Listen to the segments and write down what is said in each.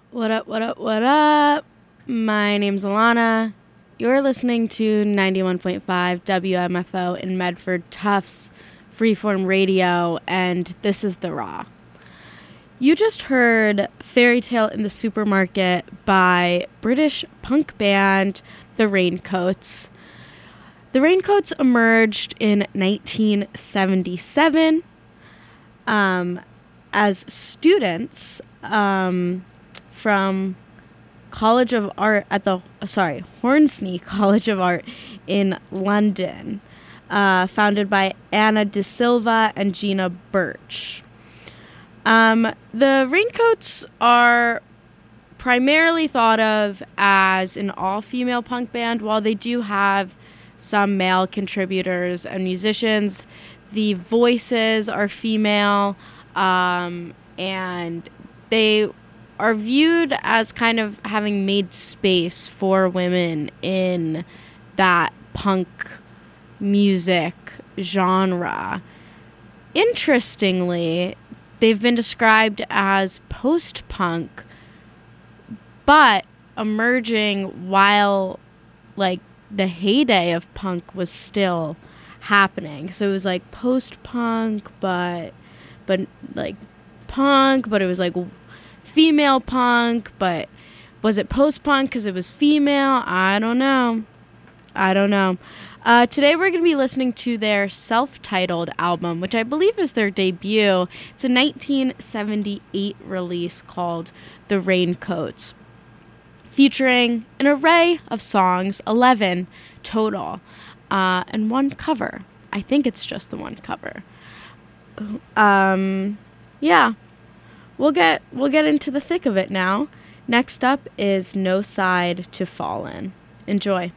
What up, what up, what up? My name's Alana. You're listening to 91.5 WMFO in Medford Tufts Freeform Radio, and this is The Raw. You just heard Fairy Tale in the Supermarket by British punk band The Raincoats. The Raincoats emerged in 1977 as students from College of Art at Hornsey College of Art in London, founded by Anna De Silva and Gina Birch. The Raincoats are primarily thought of as an all-female punk band. While they do have some male contributors and musicians, the voices are female, and they are viewed as kind of having made space for women in that punk music genre. Interestingly, they've been described as post-punk, but emerging while, like, the heyday of punk was still happening. So it was, like, post-punk, but like, punk, but it was, like, female punk, but was it post-punk because it was female? I don't know. Today we're going to be listening to their self-titled album, which I believe is their debut. It's a 1978 release called The Raincoats, featuring an array of songs, 11 total, and one cover. I think it's just the one cover. Yeah. We'll get into the thick of it now. Next up is No Side to Fall In. Enjoy.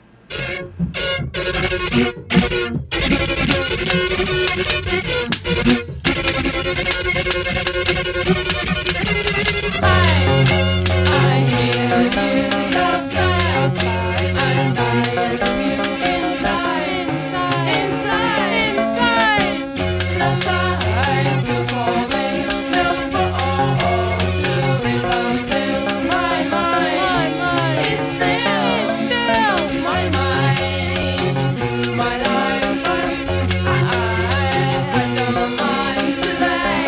I hear music outside, and I hear the music inside. No side to fall in, no fall to live until my mind is still my mind, my life. I don't mind today.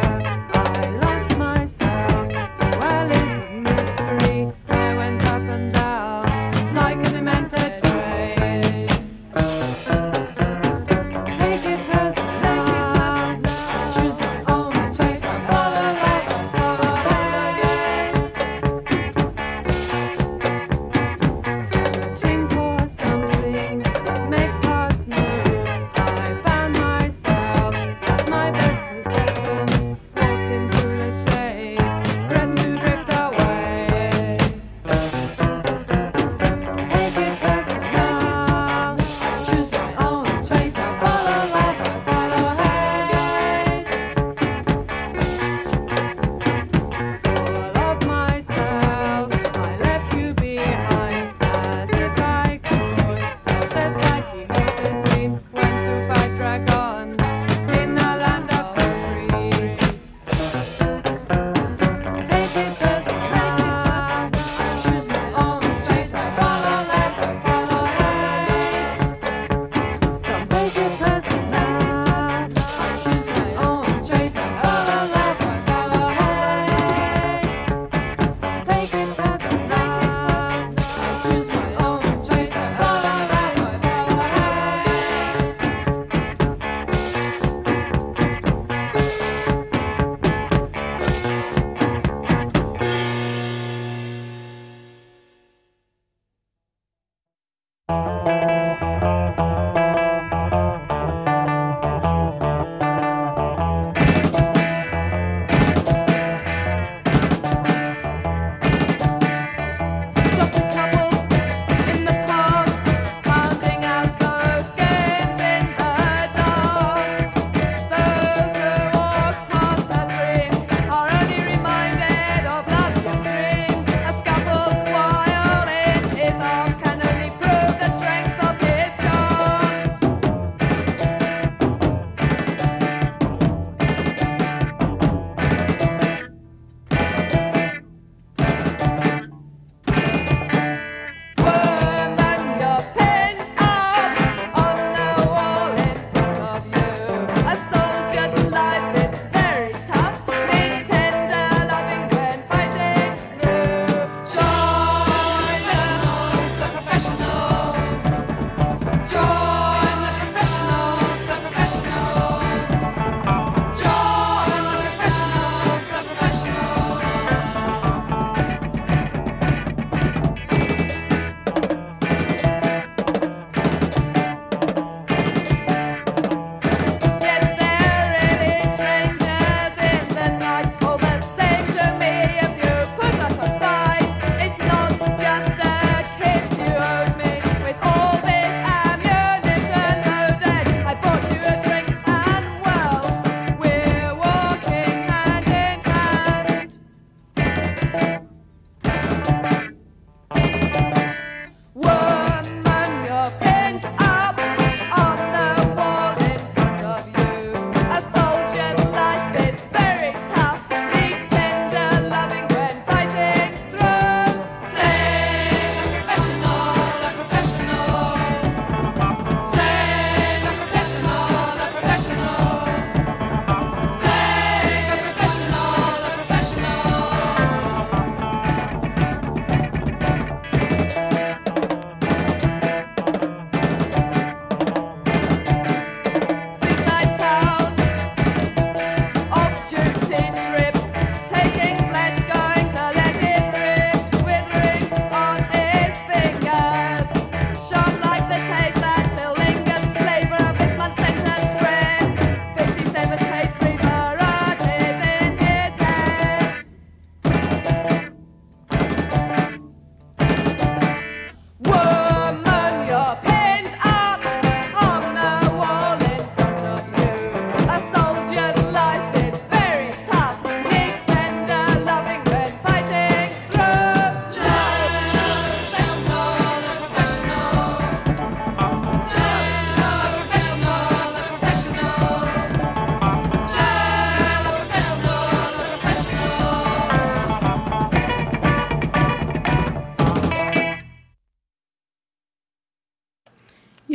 Up and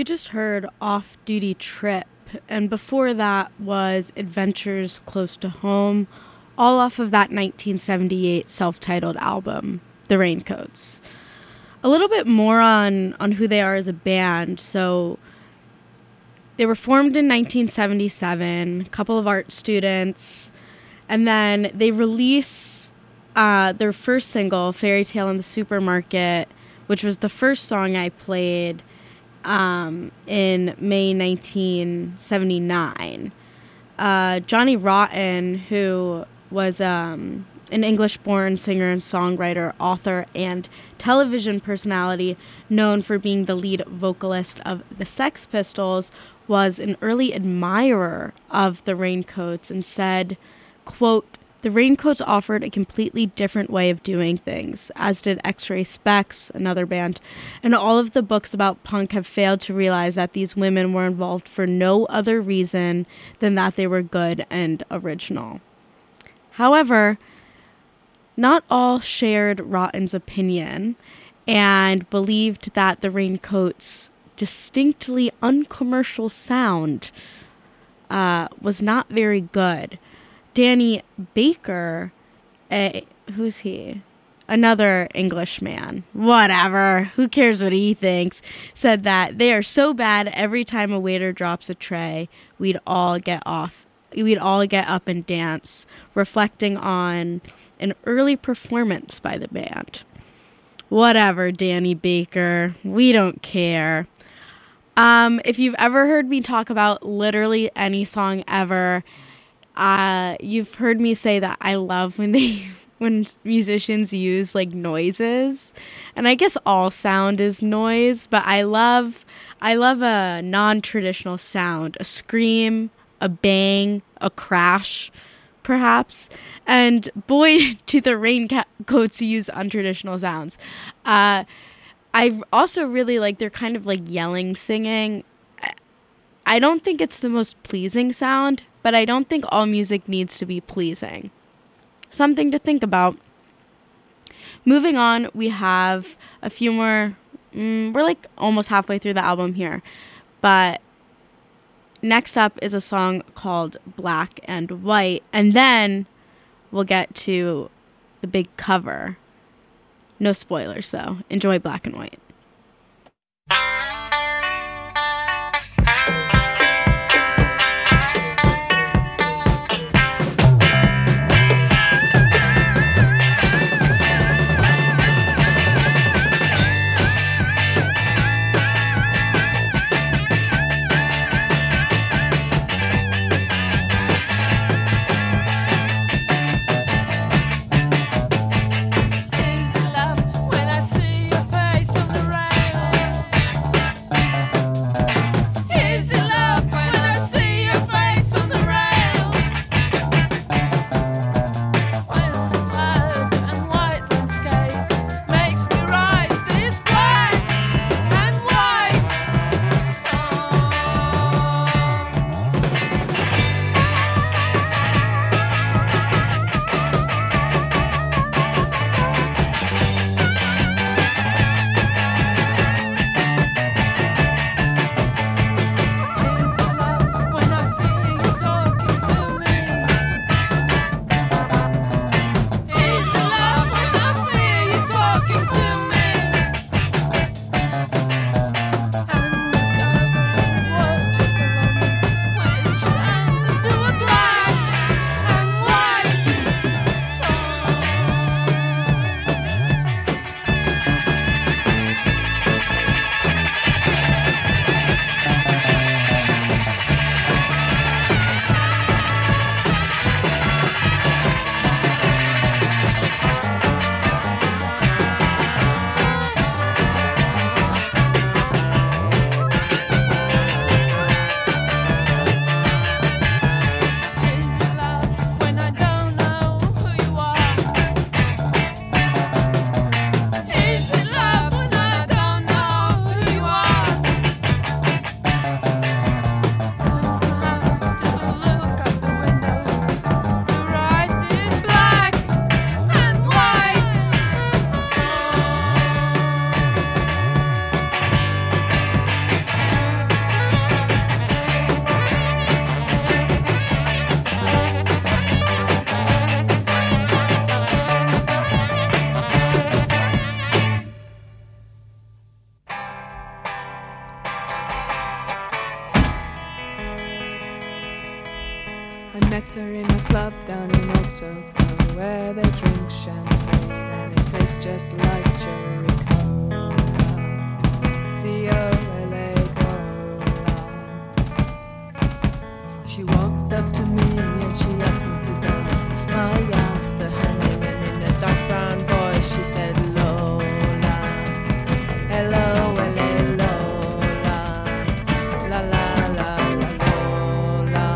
just heard Off Duty Trip, and before that was Adventures Close to Home, all off of that 1978 self-titled album, The Raincoats. A little bit more on who they are as a band. So they were formed in 1977, a couple of art students, and then they release their first single, Fairy Tale in the Supermarket, which was the first song I played in May 1979. Johnny Rotten, who was an English-born singer and songwriter, author, and television personality known for being the lead vocalist of the Sex Pistols, was an early admirer of the Raincoats and said, quote, "The Raincoats offered a completely different way of doing things, as did X-Ray Spex, another band, and all of the books about punk have failed to realize that these women were involved for no other reason than that they were good and original." However, not all shared Rotten's opinion and believed that the Raincoats' distinctly uncommercial sound was not very good. Danny Baker, who's he? Another Englishman. Whatever. Who cares what he thinks? Said that they are so bad every time a waiter drops a tray, we'd all get up and dance, reflecting on an early performance by the band. Whatever, Danny Baker. We don't care. If you've ever heard me talk about literally any song ever, you've heard me say that I love when musicians use like noises, and I guess all sound is noise, but I love a non-traditional sound, a scream, a bang, a crash, perhaps, and boy, do the Raincoats use untraditional sounds. I also really like their kind of like yelling singing. I don't think it's the most pleasing sound, but I don't think all music needs to be pleasing. Something to think about. Moving on, we have a few more. We're like almost halfway through the album here. But next up is a song called Black and White. And then we'll get to the big cover. No spoilers, though. Enjoy Black and White. Is it love when I see your face on the her in a club down in Old Soho where they drink champagne and it tastes just like cherry cola. C-O-L-A cola. She walked up to me and she asked me to dance. I asked her her name and in a dark brown voice she said Lola. L-O-L-A Lola. La la la la Lola.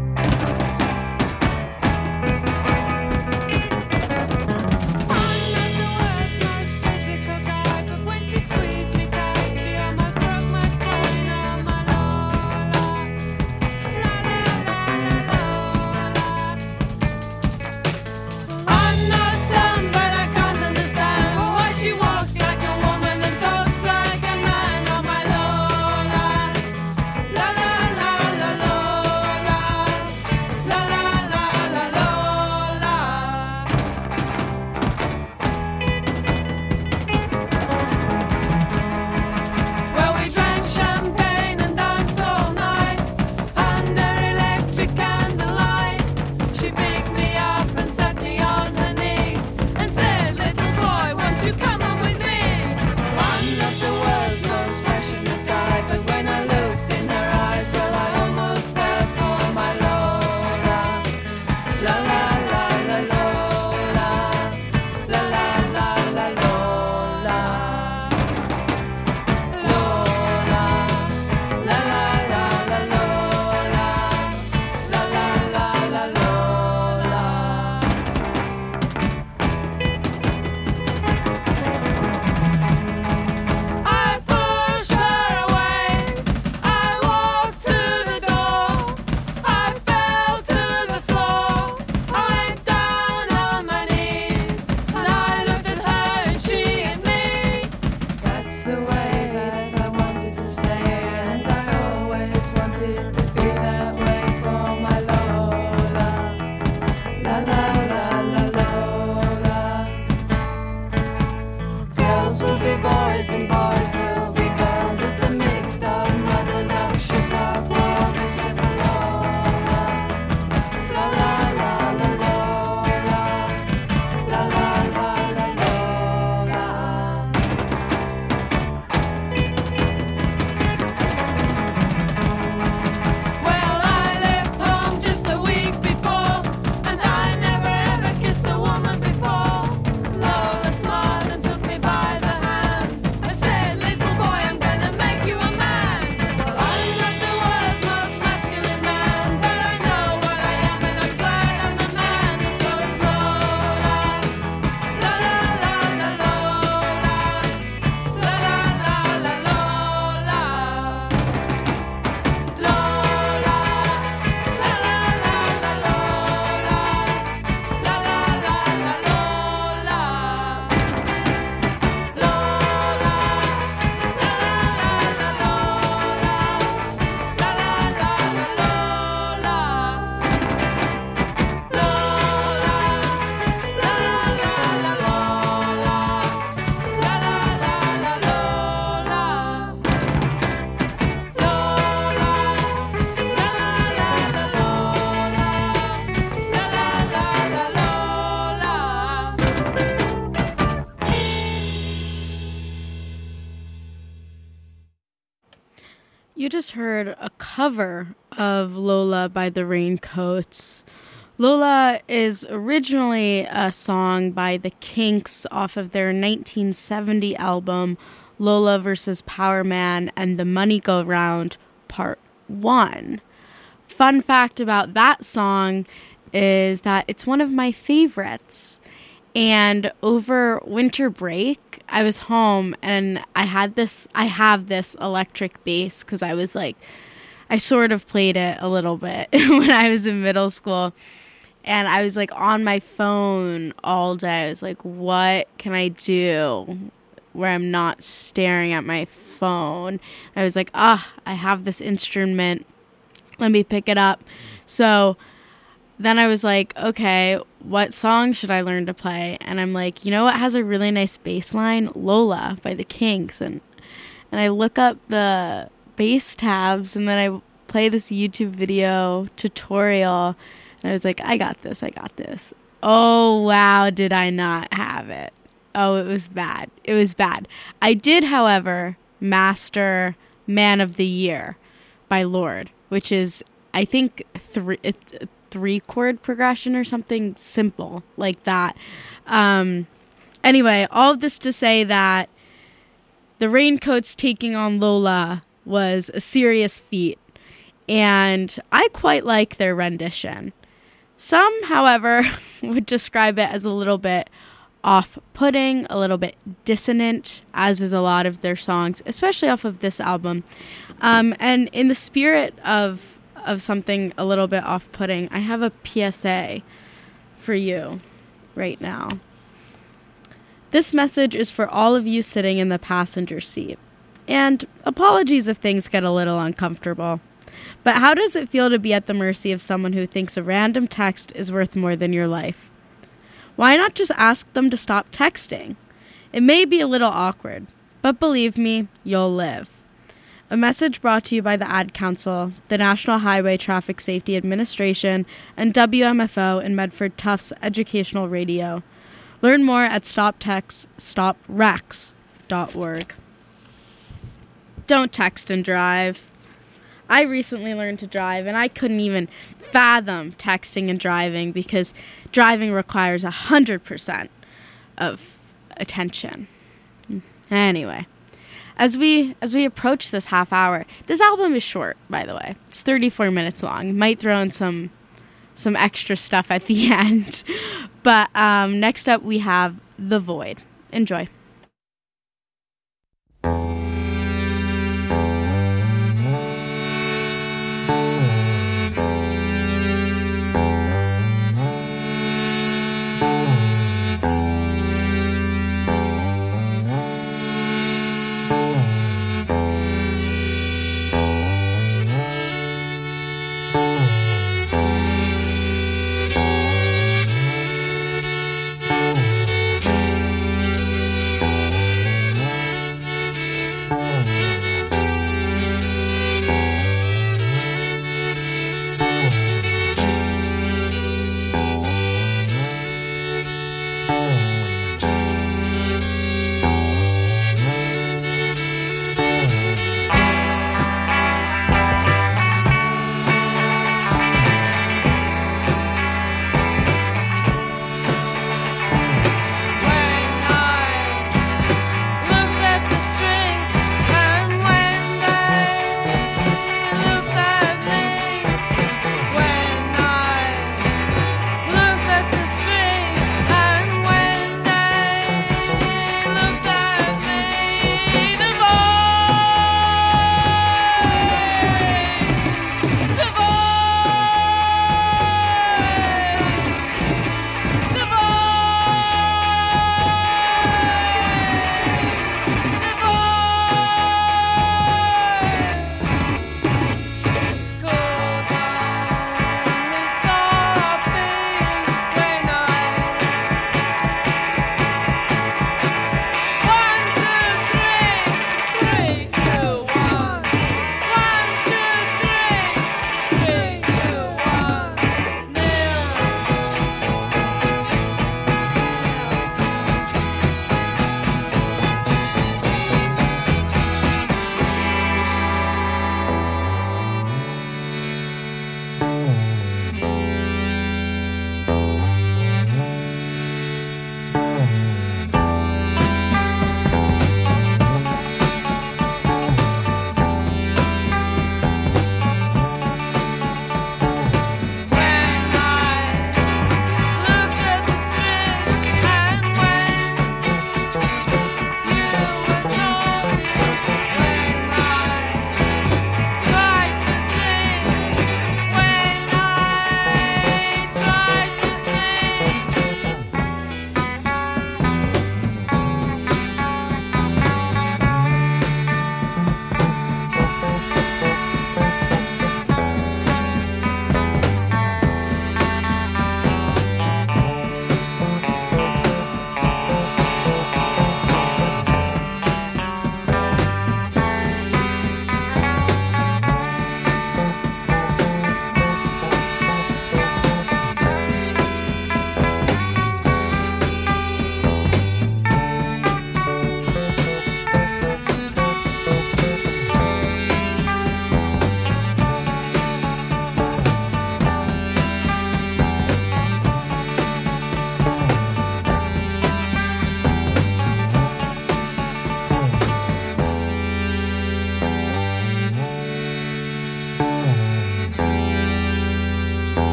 I'm not the world's most physical guy, but when she squeezed me tight, she almost broke my spine. Oh my Lola. La la la la Lola. I'm not dumb, but I can't understand why she walks like a woman and talks like a man. Oh my Lola. La la la la Lola. La la la la Lola. Well, we drank champagne and danced all night under electric candlelight. She picked me up and sat me on her knee and said, "Little boy, won't you come on with me?" I'm not the world's most passionate guy, but when I looked in her eyes, well, I almost fell for my Lola. La la la la Lola. La la la la Lola. Lola. La la la la Lola. La la la la Lola. I pushed her away. I walked to the door. I fell to the floor. I went down on my knees and I looked at her and she at me. That's the way that I wanted to stay, and I always wanted to be that way for my Lola. La la la la Lola. Girls will be boys and boys will be girls. It's a mixed up, muddled up, shook up world. It's a Lola. La la la la Lola. La la la la Lola. Well, I left home just a week before, and I never ever kissed a woman before. Lola smiled and took me by the hand and said, "Little boy, I'm gonna make you a man." Well, I'm not the world's most masculine man, but I know what I am and I'm glad I'm a man, and so is Lola. La la la la Lola. La la la la Lola. Lola. La la la la Lola. La la la la Lola. You just heard a cover of Lola by the Raincoats. Lola is originally a song by the Kinks off of their 1970 album Lola vs. Power Man and the Money Go Round Part 1. Fun fact about that song is that it's one of my favorites. And over winter break, I was home and I have this electric bass because I sort of played it a little bit when I was in middle school. And I was like on my phone all day. I was like, what can I do where I'm not staring at my phone? I was like, I have this instrument. Let me pick it up. So then I was like, okay, what song should I learn to play? And I'm like, you know what has a really nice bass line? Lola by the Kinks. And I look up the bass tabs and then I play this YouTube video tutorial And I was like, I got this. Oh, wow, did I not have it? Oh, it was bad. It was bad. I did, however, master Man of the Year by Lorde, which is, I think, three chord progression or something simple like that. Anyway, all of this to say that the Raincoats taking on Lola was a serious feat, and I quite like their rendition. Some, however, would describe it as a little bit off-putting, a little bit dissonant, as is a lot of their songs, especially off of this album. And in the spirit of something a little bit off-putting, I have a PSA for you right now. This message is for all of you sitting in the passenger seat. And apologies if things get a little uncomfortable. But how does it feel to be at the mercy of someone who thinks a random text is worth more than your life? Why not just ask them to stop texting? It may be a little awkward, but believe me, you'll live. A message brought to you by the Ad Council, the National Highway Traffic Safety Administration, and WMFO and Medford Tufts Educational Radio. Learn more at stoptextstoprex.org. Don't text and drive. I recently learned to drive, and I couldn't even fathom texting and driving because driving requires 100% of attention. Anyway, as we approach this half hour, this album is short, by the way. It's 34 minutes long. Might throw in some extra stuff at the end. But next up, we have The Void. Enjoy.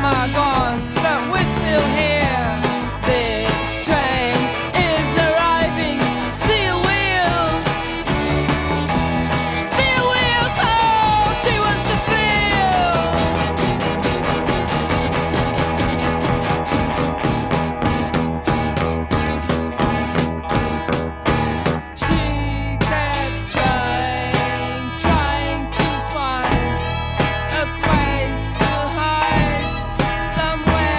are gone, but we're still here. This train is arriving. Steel wheels, oh, she wants to feel. She kept trying to find a place to hide somewhere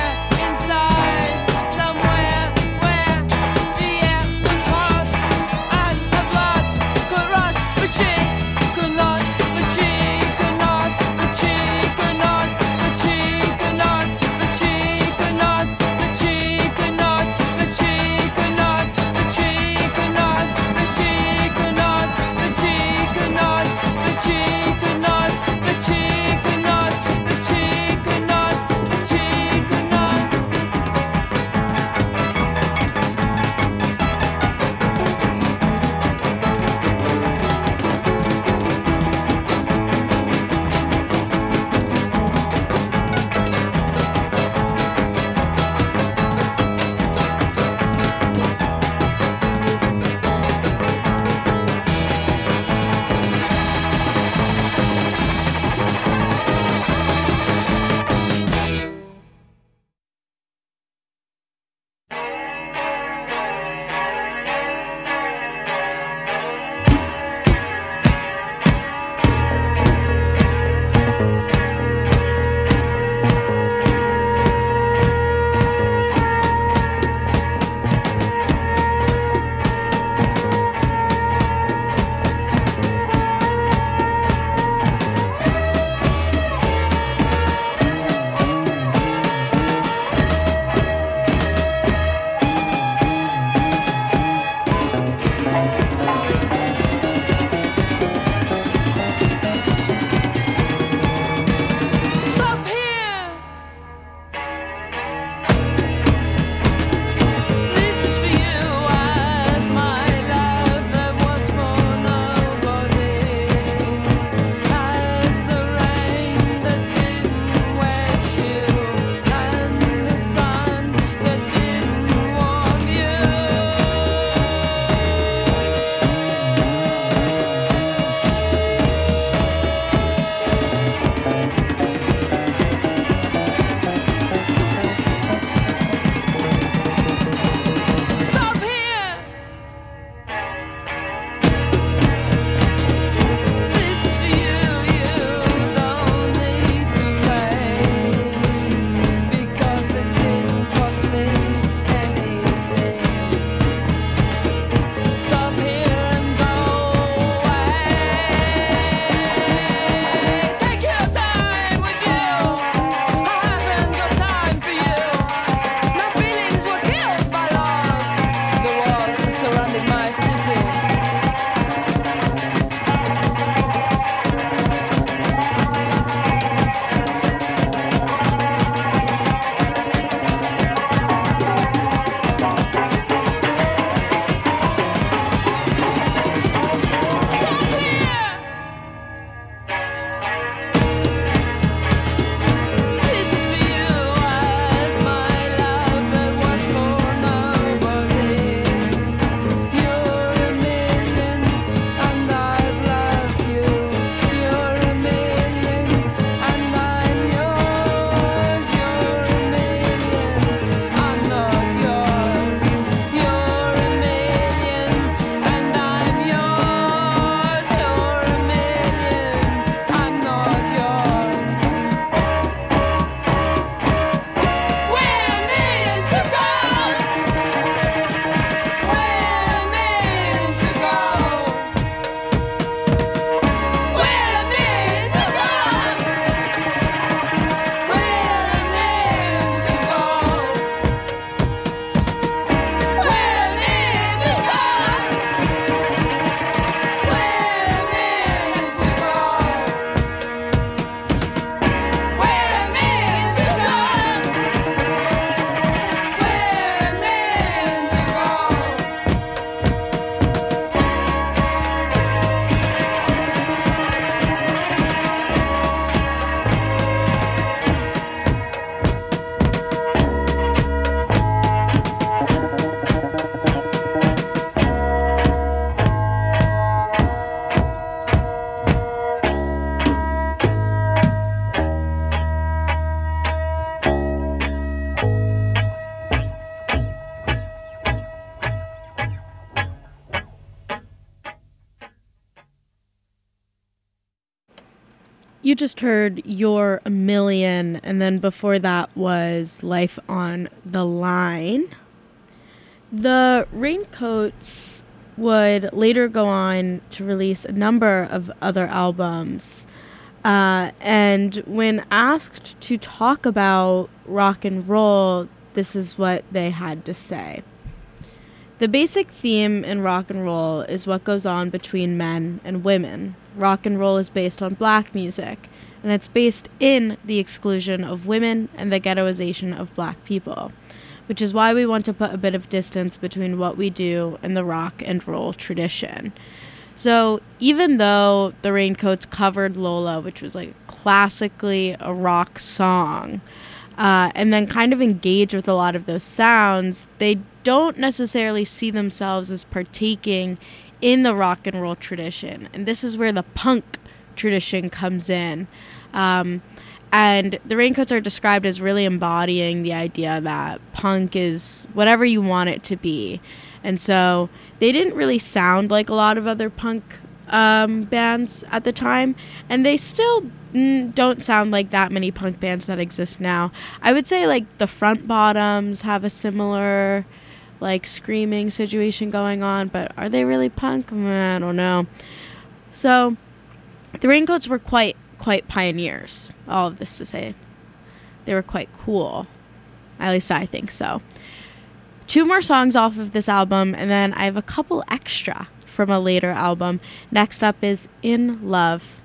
You just heard You're a Million, and then before that was Life on the Line. The Raincoats would later go on to release a number of other albums. And when asked to talk about rock and roll, this is what they had to say. The basic theme in rock and roll is what goes on between men and women. Rock and roll is based on black music, and it's based in the exclusion of women and the ghettoization of black people, which is why we want to put a bit of distance between what we do and the rock and roll tradition. So even though the Raincoats covered Lola, which was like classically a rock song, and then kind of engage with a lot of those sounds, they don't necessarily see themselves as partaking in the rock and roll tradition. And this is where the punk tradition comes in. And the Raincoats are described as really embodying the idea that punk is whatever you want it to be. And so they didn't really sound like a lot of other punk bands at the time, and they still don't sound like that many punk bands that exist now. I would say like the Front Bottoms have a similar like screaming situation going on, but are they really punk? I don't know. So the Raincoats were quite pioneers. All of this to say they were quite cool. At least I think so. 2 more songs off of this album, and then I have a couple extra from a later album. Next up is In Love.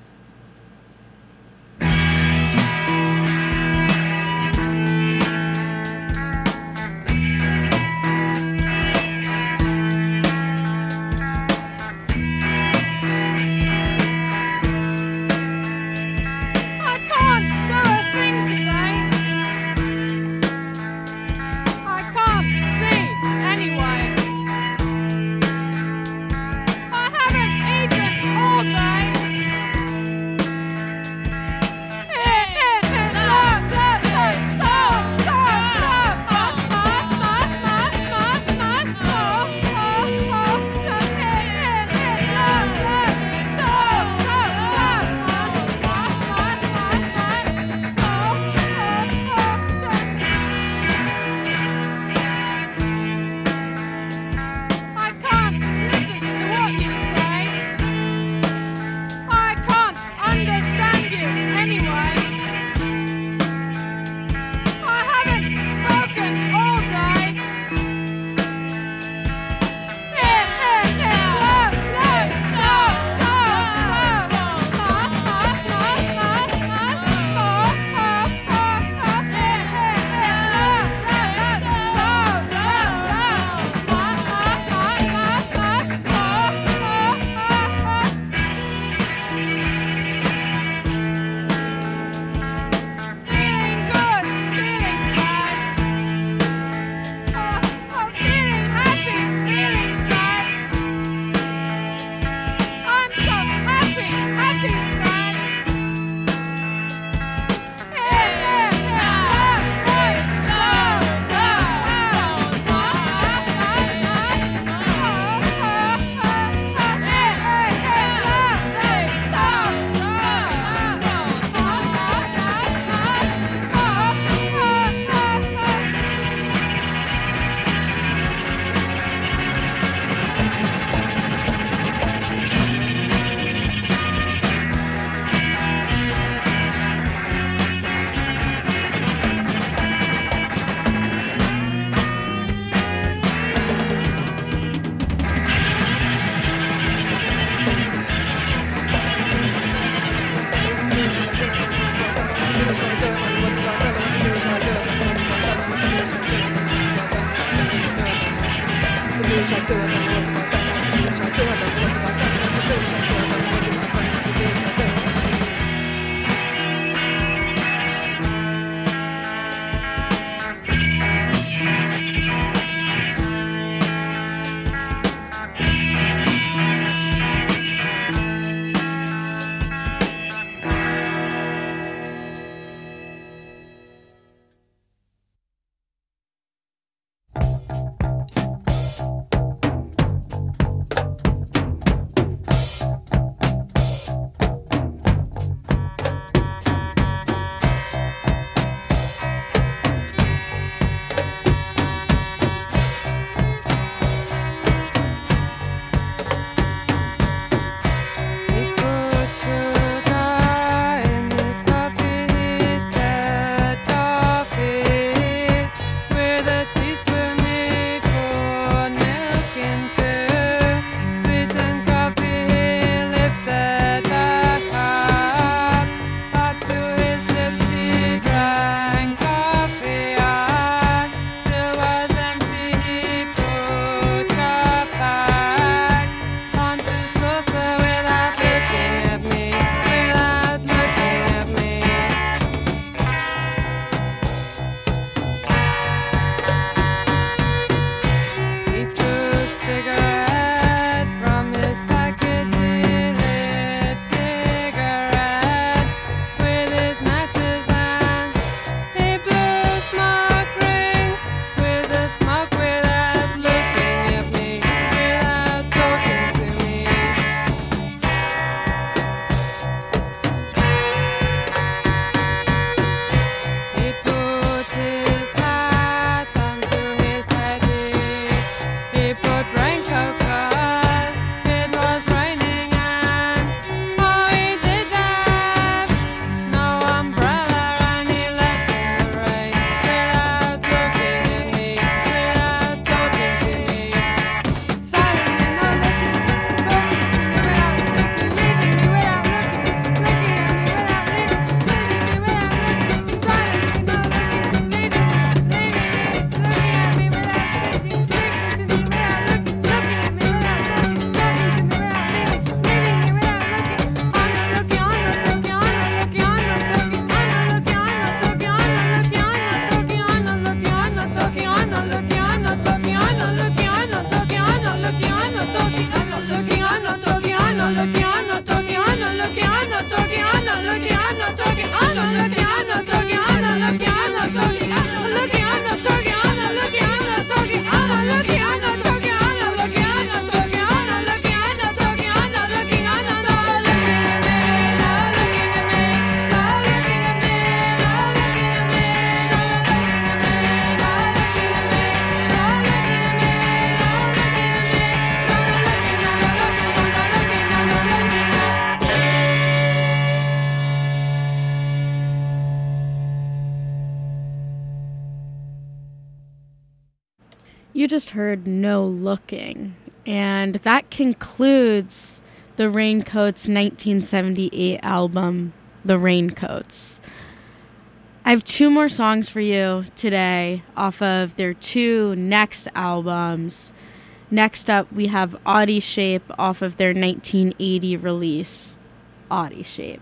You just heard No Looking, and that concludes the Raincoats' 1978 album, The Raincoats. I have 2 more songs for you today off of their 2 next albums. Next up, we have Oddie Shape off of their 1980 release, Oddie Shape.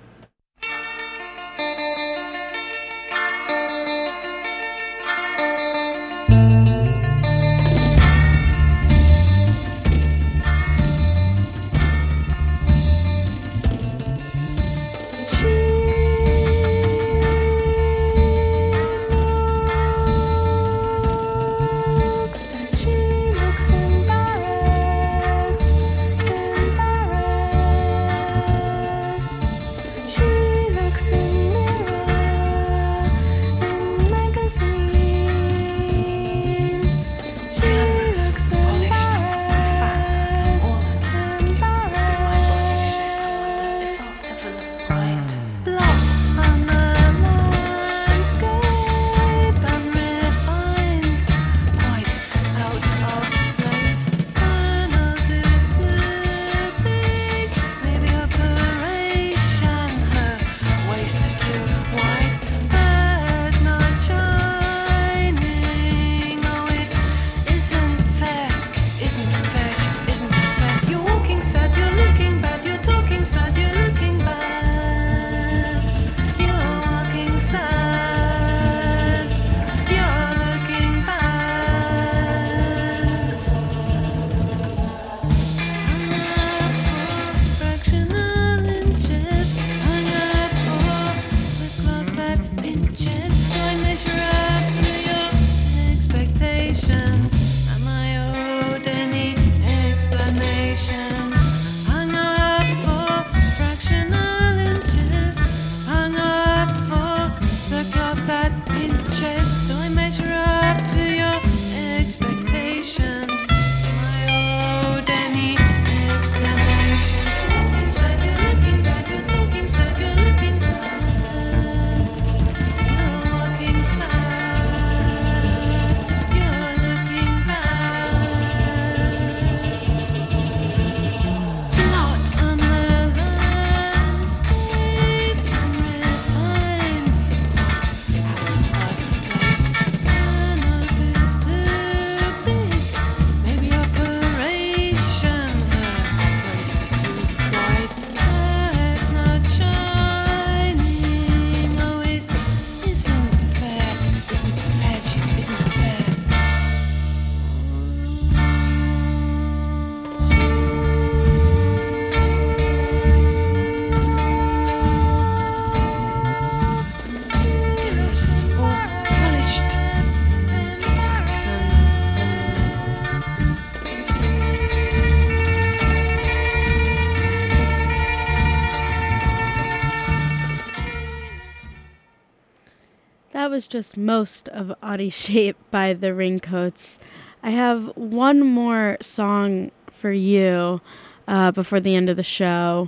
That was just most of Oddie Shape by the Raincoats. I have one more song for you before the end of the show,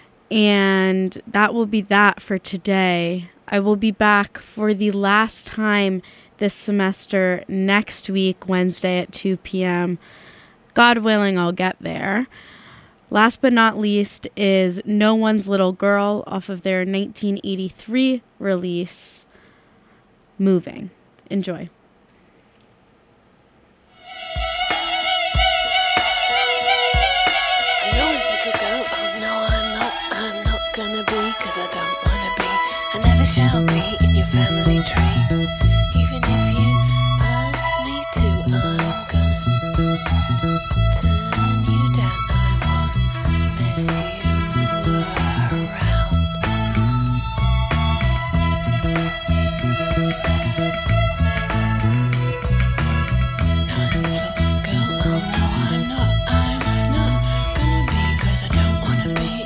and that will be that for today. I will be back for the last time this semester next week, Wednesday at 2 p.m. God willing, I'll get there. Last but not least is No One's Little Girl off of their 1983 release, Moving. Enjoy. No one's little girl, oh no I'm not gonna be, 'cause I don't wanna be, I never shall be in your family tree. Even if you ask me to, I'm gonna turn you down, I won't miss you around. No one's little girl, oh no I'm not gonna be, 'cause I don't wanna be,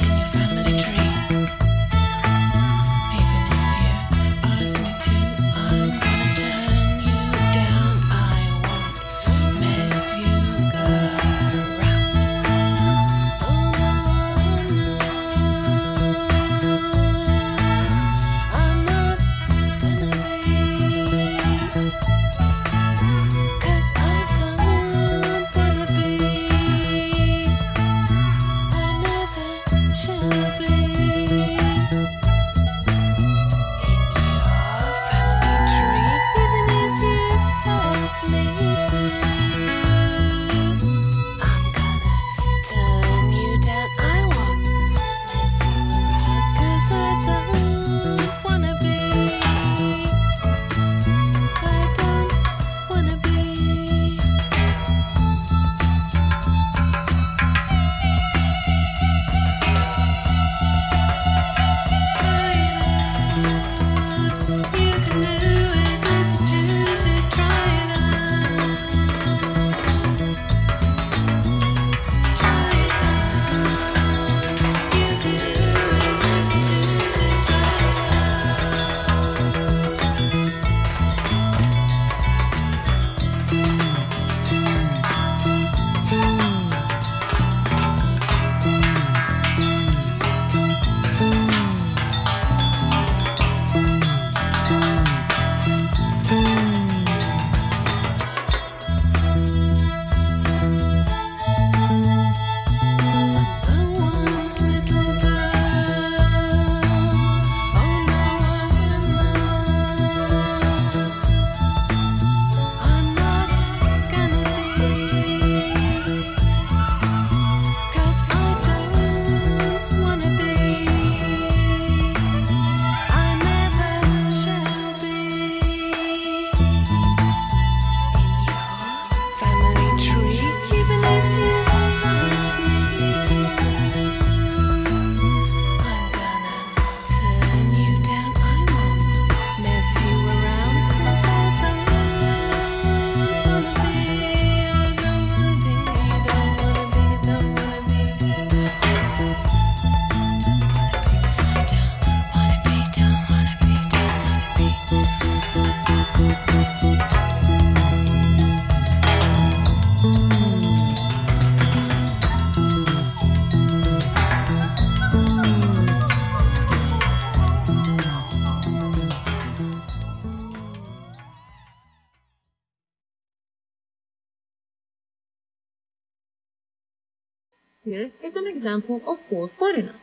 Here is an example of 4/49.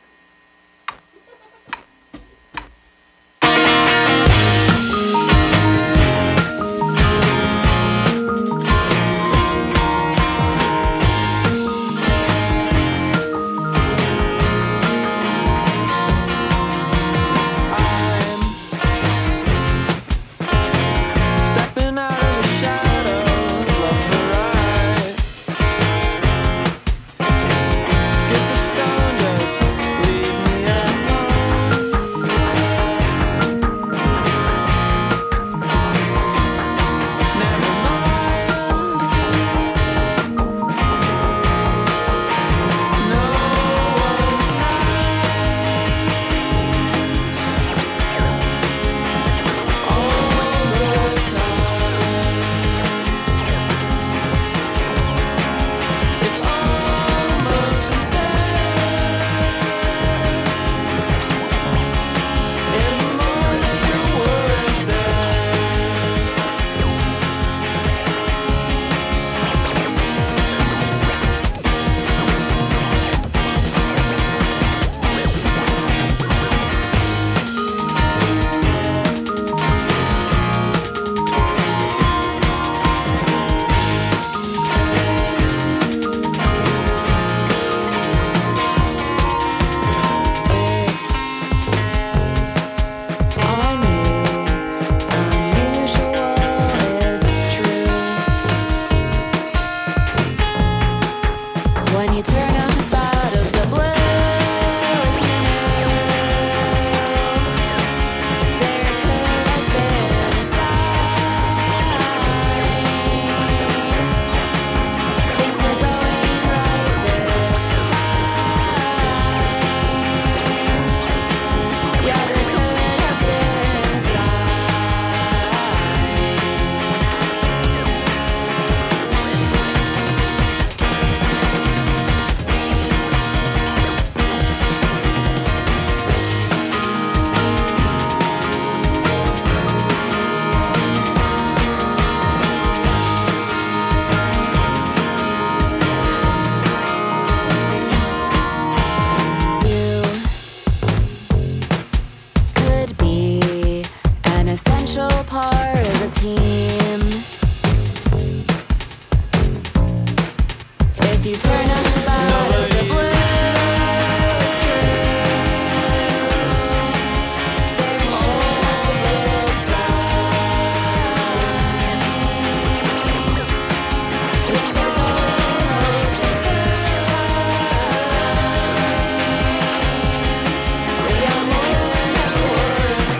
Stepping out of the shadows, left for right. Skip the stone, just leave me alone. Never mind. No one's all the time. It's almost there. In the morning you weren't there. When you turn up out of the blue, there could have been a sign. Things are going right this time. Yeah, there could have been a You could be an essential part of the team if you turn up out of the blue. It's true. There should have been a time. It's almost the first time. We are more than words.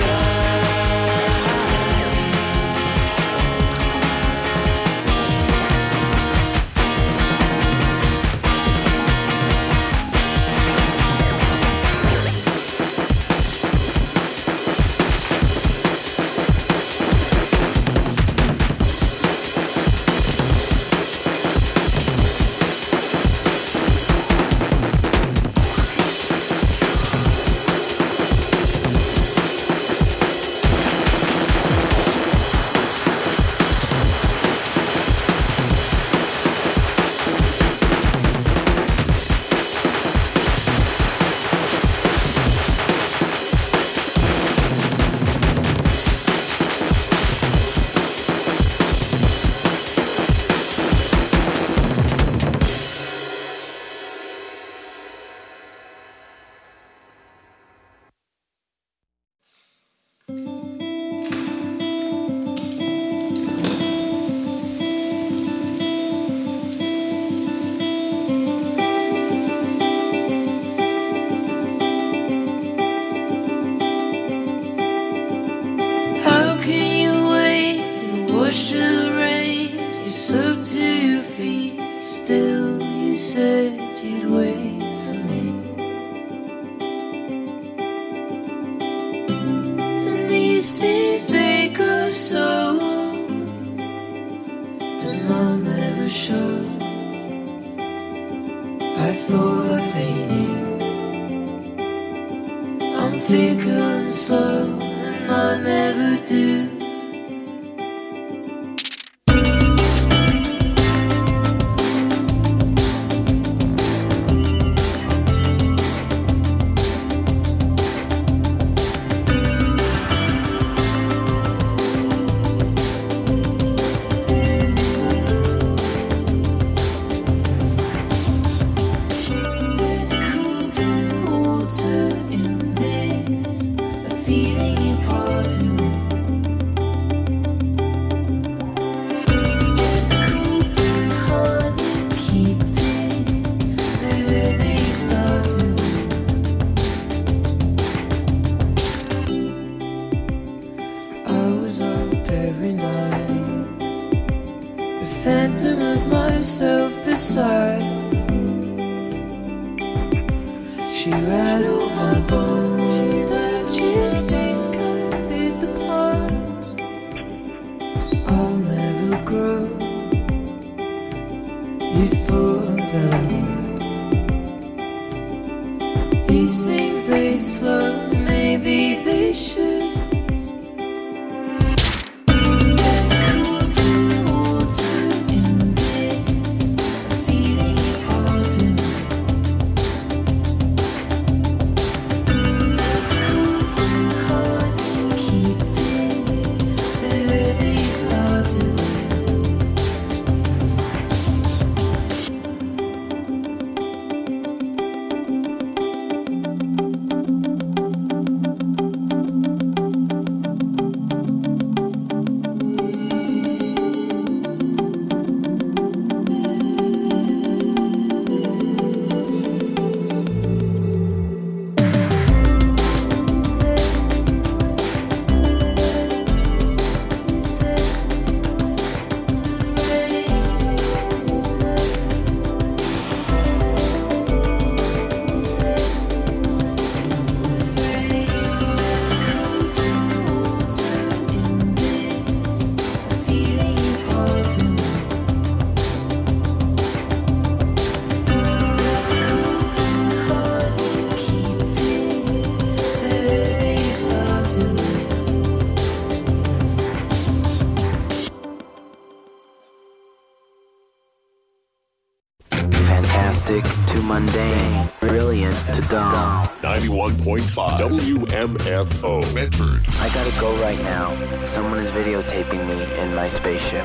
How can you wait and wash the rain? You soaked to your feet, still you said you'd wait for me. And these things, they grow so old, and I'm never sure. I thought they knew. I'm fickle and slow, and I never do. every night. A phantom of myself beside. She rattled my bones. Don't you think I fit the part? I'll never grow. You thought that I would. These things they slow, maybe they should. There's a cool blue water in this, a feeling important. There's a cool blue heart and keep it there that you started with. Fantastic to mundane, brilliant to dumb. 91.5 WMFO Medford. I gotta go right now. Someone is videotaping me in my spaceship.